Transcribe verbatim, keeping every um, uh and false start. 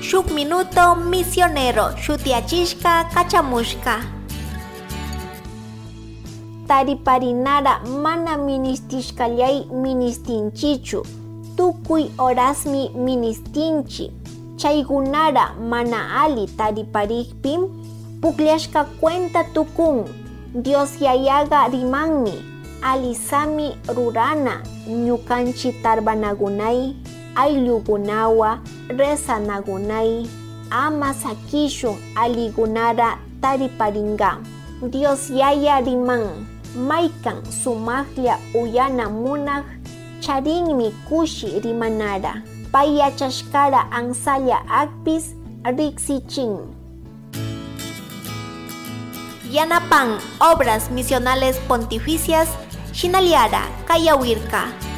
shuk minuto misionero shutiachishka kachamushka. Tariparinara mana ministishkallay ministinchichu, tukuy horasmi ministinchi. Chaygunara mana ali tariparikpim pukllashka cuenta tukun. Dios yayaga rimanmi, alisami rurana ñukanchi tarbanagunay, ayllugunawa rezanagunay, ama sakishun aligunara tariparinga. Dios yaya riman, maykan sumaqlla uyana munaq, charinmi kushi rimanara. Pay yachashkara ansalla akpis riksichin. Yanapan Obras Misionales Pontificias Shinaliara Kayawirka.